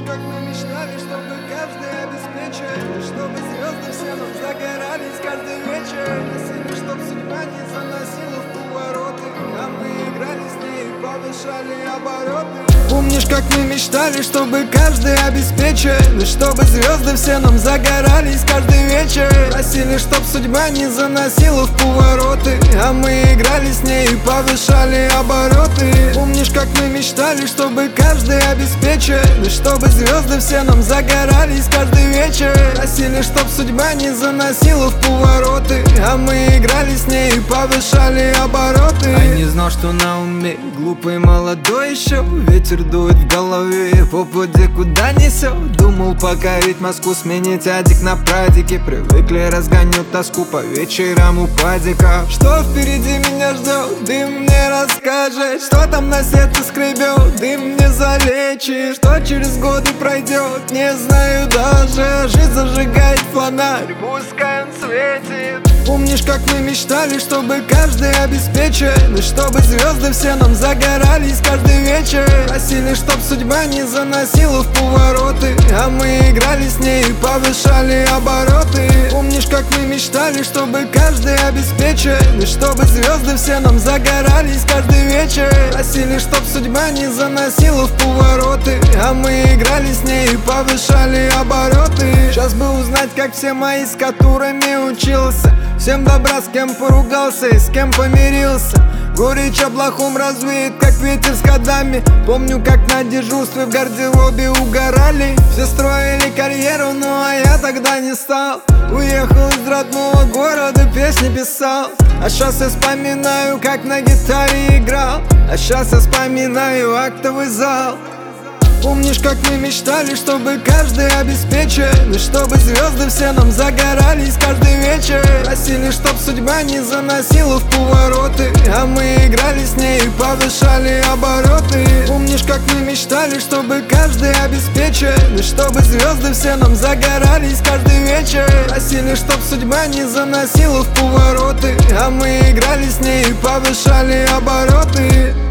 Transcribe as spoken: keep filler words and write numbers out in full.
как мы мечтали, чтобы каждый обеспечил, чтобы звезды все нам загорались каждый вечер. Просили, чтоб судьба не заносила в повороты, а мы играли с ней и повышали обороты. Помнишь, как мы мечтали, чтобы каждый обеспечил, чтобы звезды все нам загорались каждый вечер. Просили, чтоб судьба не заносила в повороты, а мы играли с ней и повышали обороты. Помнишь, как мы мечтали, чтобы каждый обеспечил, чтобы звезды все нам загорались каждый вечер. Просили, чтоб судьба не заносила в повороты, а мы играли с ней и повышали обороты. А не знал, что на уме, глупый молодой еще. Ветер дует в голове, по пути куда несет. Думал покорить Москву, сменить адик на прадике. Привыкли, разгоню тоску по вечерам у падика. Что впереди меня ждет, ты мне расскажешь. Что там на сердце скребет, ты мне залечишь. Что через годы пройдет, не знаю даже. Жизнь зажигает фонарь, пускай он светит. Помнишь, как мы мечтали, чтобы каждый обеспечил, чтобы звезды все нам загорались каждый вечер. Просили, чтоб судьба не заносила в повороты, а мы играли с ней и повышали обороты. Помнишь, как мы мечтали, чтобы каждый обеспечил, чтобы звезды все нам загорались каждый вечер. Просили, чтоб судьба не заносила в повороты, а мы играли с ней и повышали обороты. Сейчас бы узнать, как все мои, с которыми учился. Всем добра, с кем поругался и с кем помирился. Горечь облаком развеет, как ветер с годами. Помню, как на дежурстве в гардеробе угорали. Все строили карьеру, ну а я тогда не стал. Уехал из родного города, песни писал. А сейчас я вспоминаю, как на гитаре играл. А сейчас я вспоминаю актовый зал. Помнишь, как мы мечтали, чтобы каждый обеспечил, чтобы звезды все нам загорались каждый вечер. Просили, чтоб судьба не заносила в повороты, а мы играли с ней и повышали обороты. Помнишь, как мы мечтали, чтобы каждый обеспечил, чтобы звезды все нам загорались каждый вечер. Просили, чтоб судьба не заносила в повороты, а мы играли с ней и повышали обороты.